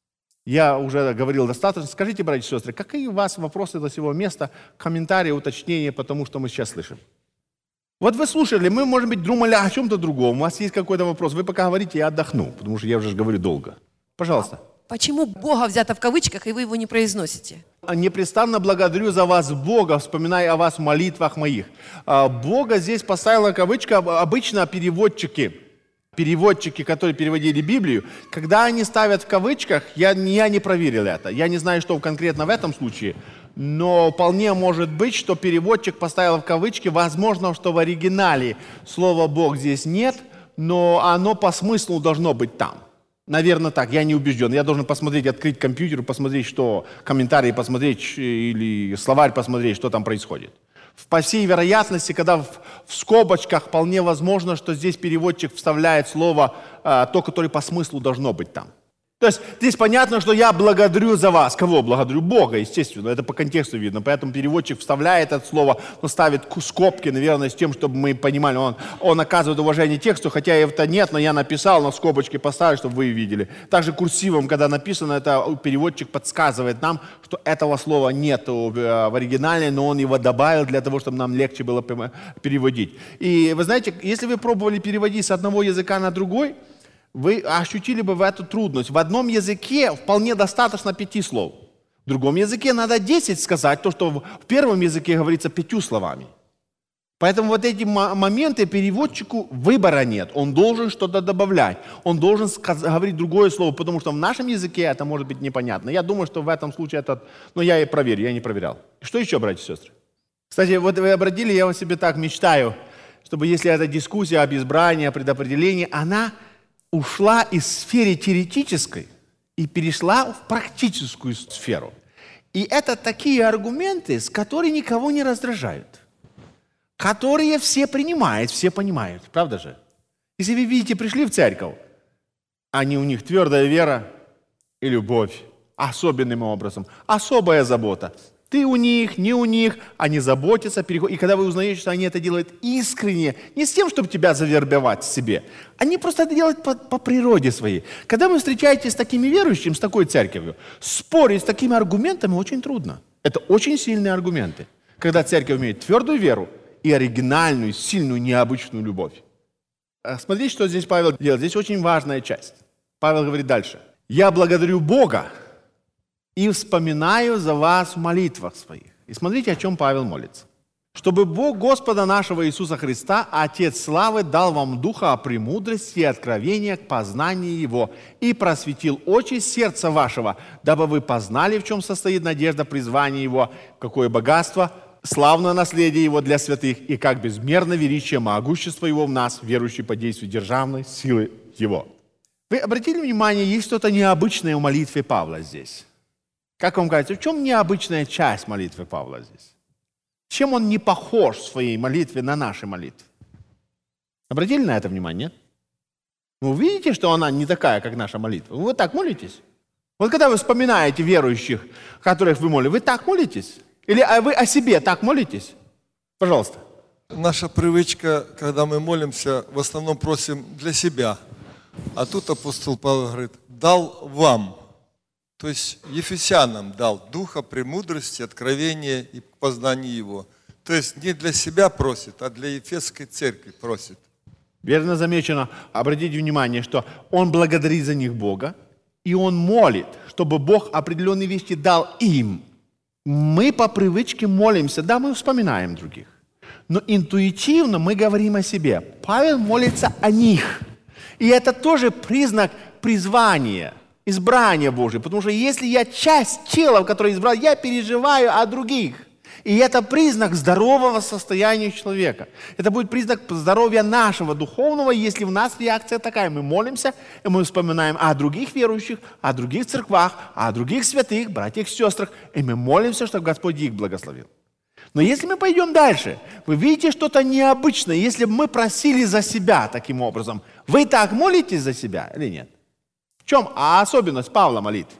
Я уже говорил достаточно. Скажите, братья и сестры, какие у вас вопросы до сего места, комментарии, уточнения по тому, что мы сейчас слышим? Вот вы слушали, мы, может быть, думали о чем-то другом. У вас есть какой-то вопрос. Вы пока говорите, я отдохну, потому что я уже говорю долго. Пожалуйста. Почему Бога взято в кавычках, и вы его не произносите? Непрестанно благодарю за вас Бога, вспоминая о вас в молитвах моих. Бога здесь поставила кавычка обычно переводчики, которые переводили Библию. Когда они ставят в кавычках, я не проверил это. Я не знаю, что конкретно в этом случае, но вполне может быть, что переводчик поставил в кавычки. Возможно, что в оригинале слова «Бог» здесь нет, но оно по смыслу должно быть там. Наверное, так, я не убежден. Я должен посмотреть, открыть компьютер, посмотреть, что комментарии посмотреть или словарь посмотреть, что там происходит. По всей вероятности, когда в скобочках вполне возможно, что здесь переводчик вставляет слово, то, которое по смыслу должно быть там. То есть здесь понятно, что я благодарю за вас. Кого благодарю? Бога, естественно. Это по контексту видно. Поэтому переводчик вставляет это слово, но ставит скобки, наверное, с тем, чтобы мы понимали. Он оказывает уважение тексту, хотя это нет, но я написал, на скобочки поставил, чтобы вы видели. Также курсивом, когда написано, это переводчик подсказывает нам, что этого слова нет в оригинале, но он его добавил для того, чтобы нам легче было переводить. И вы знаете, если вы пробовали переводить с одного языка на другой, вы ощутили бы в эту трудность. В одном языке вполне достаточно 5 слов. В другом языке надо 10 сказать, то, что в первом языке говорится 5 словами. Поэтому вот эти моменты переводчику выбора нет. Он должен что-то добавлять. Он должен говорить другое слово, потому что в нашем языке это может быть непонятно. Я думаю, что в этом случае это... Но я и проверю, я не проверял. Что еще, братья и сестры? Кстати, вот вы обратили, я вот себе так мечтаю, чтобы если эта дискуссия об избрании, о предопределении, она ушла из сферы теоретической и перешла в практическую сферу. И это такие аргументы, с которыми никого не раздражают, которые все принимают, все понимают. Правда же? Если вы видите, пришли в церковь, у них твердая вера и любовь особенным образом, особая забота. Ты у них, не у них, они заботятся, и когда вы узнаете, что они это делают искренне, не с тем, чтобы тебя завербовать себе, они просто это делают по природе своей. Когда вы встречаетесь с такими верующими, с такой церковью, спорить с такими аргументами очень трудно. Это очень сильные аргументы, когда церковь имеет твердую веру и оригинальную, сильную, необычную любовь. Смотрите, что здесь Павел делает. Здесь очень важная часть. Павел говорит дальше. «Я благодарю Бога и вспоминаю за вас в молитвах своих». И смотрите, о чем Павел молится. «Чтобы Бог Господа нашего Иисуса Христа, Отец славы, дал вам духа премудрости и откровения к познанию Его и просветил очи сердца вашего, дабы вы познали, в чем состоит надежда призвания Его, какое богатство, славное наследие Его для святых, и как безмерно величие могущества Его в нас, верующие по действию державной силы Его». Вы обратили внимание, есть что-то необычное в молитве Павла здесь? Как вам кажется, в чем необычная часть молитвы Павла здесь? Чем он не похож в своей молитве на наши молитвы? Обратили на это внимание? Нет? Вы видите, что она не такая, как наша молитва? Вы так молитесь? Вот когда вы вспоминаете верующих, которых вы молите, вы так молитесь? Или вы о себе так молитесь? Пожалуйста. Наша привычка, когда мы молимся, в основном просим для себя. А тут апостол Павел говорит, дал вам. То есть Ефесянам дал духа премудрости, откровения и познания Его. То есть не для себя просит, а для Ефесской церкви просит. Верно замечено. Обратите внимание, что он благодарит за них Бога, и он молит, чтобы Бог определенные вещи дал им. Мы по привычке молимся, да, мы вспоминаем других. Но интуитивно мы говорим о себе. Павел молится о них. И это тоже признак призвания, избрания Божьего. Потому что если я часть тела, которое избрал, я переживаю о других. И это признак здорового состояния человека. Это будет признак здоровья нашего духовного, если в нас реакция такая. Мы молимся, и мы вспоминаем о других верующих, о других церквах, о других святых, братьях и сестрах, и мы молимся, чтобы Господь их благословил. Но если мы пойдем дальше, вы видите что-то необычное. Если бы мы просили за себя таким образом, вы так молитесь за себя или нет? В чем особенность Павла молитвы?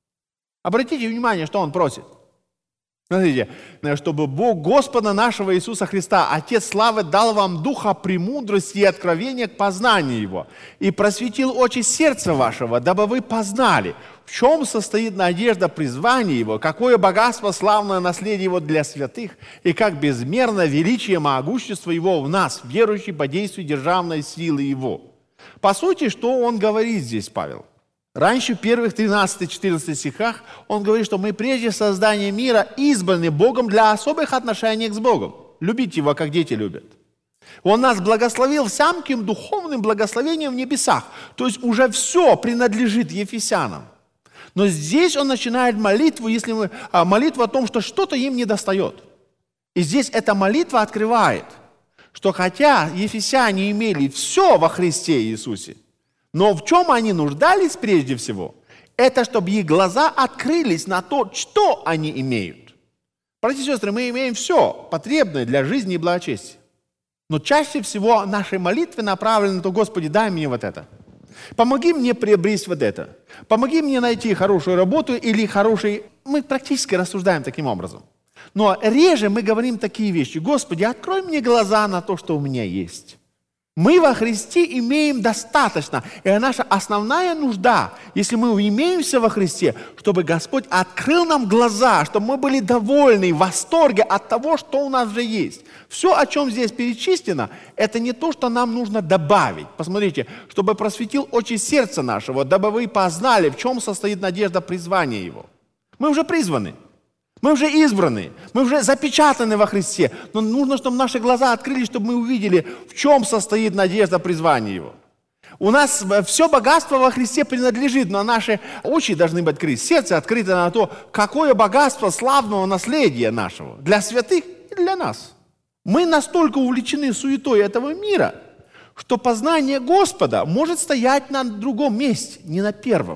Обратите внимание, что он просит. Смотрите, чтобы Бог Господа нашего Иисуса Христа, Отец славы, дал вам духа премудрости и откровения к познанию Его, и просветил очи сердца вашего, дабы вы познали, в чем состоит надежда призвания Его, какое богатство, славное наследие Его для святых, и как безмерно величие могущества Его в нас, верующих по действию державной силы Его. По сути, что он говорит здесь, Павел? Раньше в первых 13-14 стихах он говорит, что мы прежде создания мира избраны Богом для особых отношений с Богом. Любить Его, как дети любят. Он нас благословил всяким духовным благословением в небесах. То есть уже все принадлежит Ефесянам. Но здесь он начинает молитву, молитву о том, что что-то им недостает. И здесь эта молитва открывает, что хотя Ефесяне имели все во Христе Иисусе, но в чем они нуждались прежде всего? Это чтобы их глаза открылись на то, что они имеют. Братья и сестры, мы имеем все потребное для жизни и благочестия. Но чаще всего наши молитвы направлены на то: Господи, дай мне вот это. Помоги мне приобрести вот это. Помоги мне найти хорошую работу или хороший... Мы практически рассуждаем таким образом. Но реже мы говорим такие вещи: Господи, открой мне глаза на то, что у меня есть. Мы во Христе имеем достаточно. И наша основная нужда, если мы имеемся во Христе, чтобы Господь открыл нам глаза, чтобы мы были довольны, в восторге от того, что у нас уже есть. Все, о чем здесь перечислено, это не то, что нам нужно добавить. Посмотрите, чтобы просветил очи сердца нашего, дабы вы познали, в чем состоит надежда призвания Его. Мы уже призваны. Мы уже избраны, мы уже запечатаны во Христе. Но нужно, чтобы наши глаза открылись, чтобы мы увидели, в чем состоит надежда призвания Его. У нас все богатство во Христе принадлежит, но наши очи должны быть открыты, сердце открыто на то, какое богатство славного наследия нашего для святых и для нас. Мы настолько увлечены суетой этого мира, что познание Господа может стоять на другом месте, не на первом.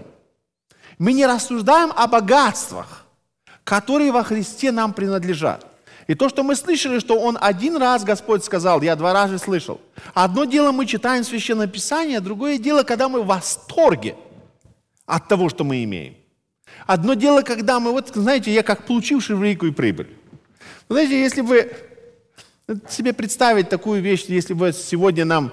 Мы не рассуждаем о богатствах, которые во Христе нам принадлежат. И то, что мы слышали, что Он один раз, Господь сказал, я 2 раза слышал. Одно дело мы читаем Священное Писание, другое дело, когда мы в восторге от того, что мы имеем. Одно дело, когда мы, вот знаете, я как получивший великую прибыль. Знаете, если бы себе представить такую вещь, если бы сегодня нам,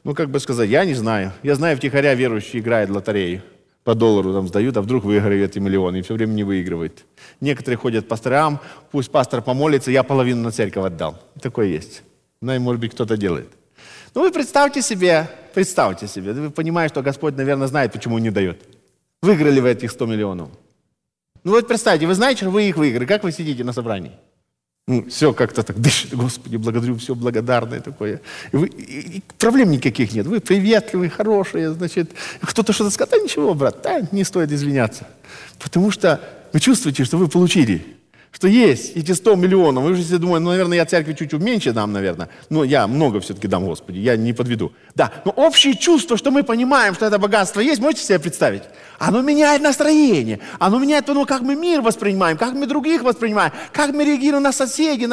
я не знаю, я знаю, втихаря верующие играют в лотерею. По доллару там сдают, а вдруг выиграют эти миллионы, и все время не выигрывают. Некоторые ходят к пасторам, пусть пастор помолится, я половину на церковь отдал. Такое есть. Ну, и, может быть, кто-то делает. Ну, вы представьте себе, вы понимаете, что Господь, наверное, знает, почему Он не дает. Выиграли вы этих 100 миллионов. Ну, вот представьте, вы знаете, что вы их выиграли, как вы сидите на собрании? Все как-то так дышит, Господи, благодарю, все благодарное такое. И проблем никаких нет. Вы приветливые, хорошие, значит, кто-то что-то сказал, да ничего, брат, да, не стоит извиняться. Потому что вы чувствуете, что вы получили, что есть эти 100 миллионов. Вы уже себе думаете, наверное, я церкви чуть-чуть меньше дам, наверное. Но я много все-таки дам, Господи, я не подведу. Да, но общее чувство, что мы понимаем, что это богатство есть, можете себе представить? Оно меняет настроение, оно меняет то, как мы мир воспринимаем, как мы других воспринимаем, как мы реагируем на соседей,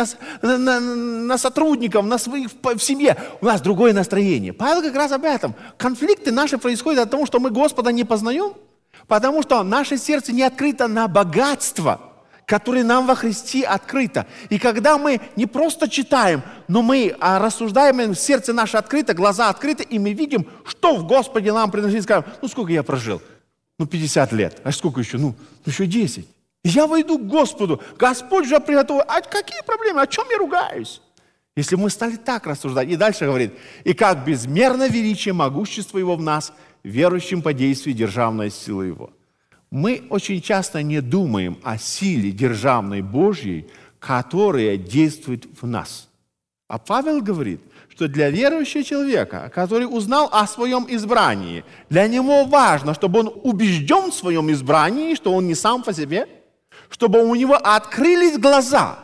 на сотрудников, на своих в семье. У нас другое настроение. Павел как раз об этом. Конфликты наши происходят от того, что мы Господа не познаем, потому что наше сердце не открыто на богатство, которое нам во Христе открыто. И когда мы не просто читаем, но мы рассуждаем, сердце наше открыто, глаза открыты, и мы видим, что в Господе нам принадлежит. Скажем, сколько я прожил? 50 лет. А сколько еще? Еще 10. Я войду к Господу. Господь же приготовил. А какие проблемы? О чем я ругаюсь? Если мы стали так рассуждать. И дальше говорит, и как безмерно величие могущества Его в нас, верующим по действию державной силы Его. Мы очень часто не думаем о силе державной Божьей, которая действует в нас. А Павел говорит, что для верующего человека, который узнал о своем избрании, для него важно, чтобы он убежден в своем избрании, что он не сам по себе, чтобы у него открылись глаза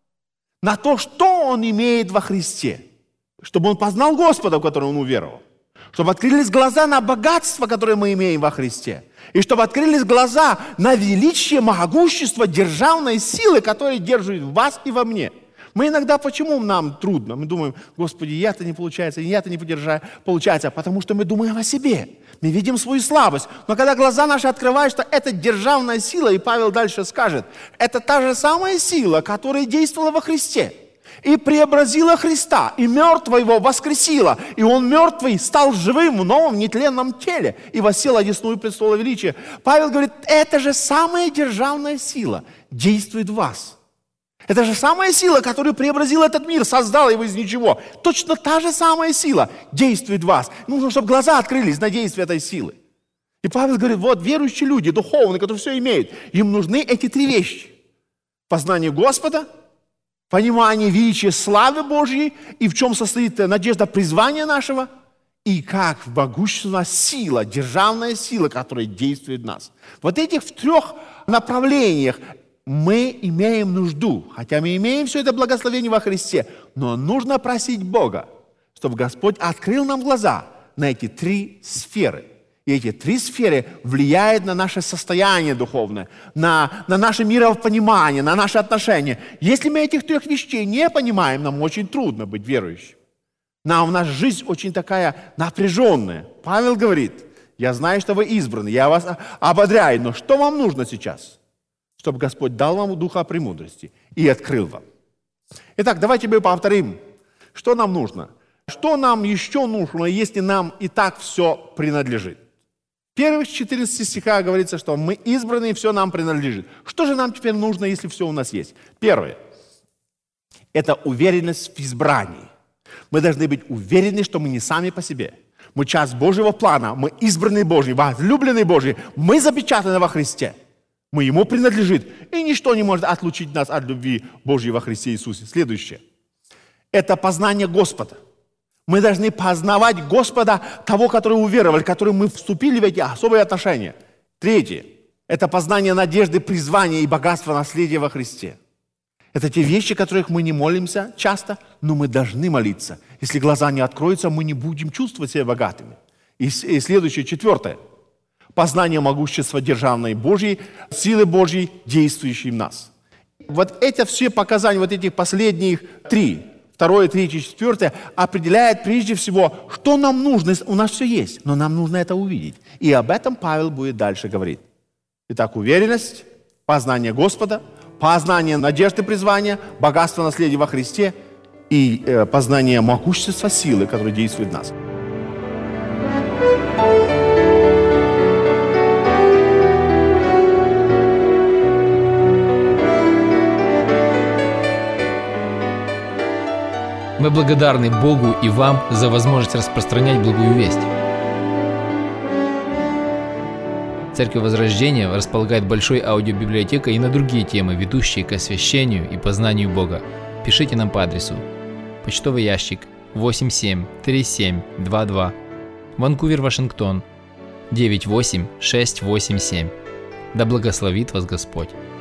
на то, что он имеет во Христе, чтобы он познал Господа, в которого он уверовал, чтобы открылись глаза на богатство, которое мы имеем во Христе, и чтобы открылись глаза на величие, могущество державной силы, которая держит в вас и во мне. Мы иногда, почему нам трудно? Мы думаем, Господи, я-то не получается, я-то не получается, потому что мы думаем о себе. Мы видим свою слабость. Но когда глаза наши открывают, что это державная сила, и Павел дальше скажет, это та же самая сила, которая действовала во Христе. И преобразила Христа, и мертвого его воскресила. И он мертвый стал живым в новом нетленном теле и воссел одесную престола величия. Павел говорит, это же самая державная сила действует в вас. Это же самая сила, которая преобразила этот мир, создала его из ничего. Точно та же самая сила действует в вас. Нужно, чтобы глаза открылись на действие этой силы. И Павел говорит, вот верующие люди, духовные, которые все имеют, им нужны эти три вещи. Познание Господа, понимание величия славы Божьей, и в чем состоит надежда призвания нашего, и как могущественная сила, державная сила, которая действует в нас. Вот этих в трех направлениях мы имеем нужду, хотя мы имеем все это благословение во Христе, но нужно просить Бога, чтобы Господь открыл нам глаза на эти три сферы. И эти три сферы влияют на наше состояние духовное, на наше миропонимание, на наши отношения. Если мы этих трех вещей не понимаем, нам очень трудно быть верующим. У нас жизнь очень такая напряженная. Павел говорит, я знаю, что вы избраны, я вас ободряю, но что вам нужно сейчас? Чтобы Господь дал вам духа премудрости и открыл вам. Итак, давайте мы повторим, что нам нужно. Что нам еще нужно, если нам и так все принадлежит? В первых 14 стихах говорится, что мы избраны, и все нам принадлежит. Что же нам теперь нужно, если все у нас есть? Первое. Это уверенность в избрании. Мы должны быть уверены, что мы не сами по себе. Мы часть Божьего плана, мы избранные Божьи, возлюбленные Божьи, мы запечатаны во Христе. Мы Ему принадлежит, и ничто не может отлучить нас от любви Божьей во Христе Иисусе. Следующее. Это познание Господа. Мы должны познавать Господа, того, который уверовали, который мы вступили в эти особые отношения. Третье. Это познание надежды, призвания и богатства наследия во Христе. Это те вещи, которых мы не молимся часто, но мы должны молиться. Если глаза не откроются, мы не будем чувствовать себя богатыми. И следующее, четвертое. Познание могущества державной Божьей, силы Божьей, действующей в нас. Вот эти все показания, вот этих последних три, второе, третье, четвертое, определяет прежде всего, что нам нужно. У нас все есть, но нам нужно это увидеть. И об этом Павел будет дальше говорить. Итак, уверенность, познание Господа, познание надежды призвания, богатство наследия во Христе и познание могущества силы, которая действует в нас. Мы благодарны Богу и вам за возможность распространять благую весть. Церковь Возрождения располагает большой аудиобиблиотекой и на другие темы, ведущие к освящению и познанию Бога. Пишите нам по адресу: почтовый ящик 873722, Ванкувер, Вашингтон 98687. Да благословит вас Господь!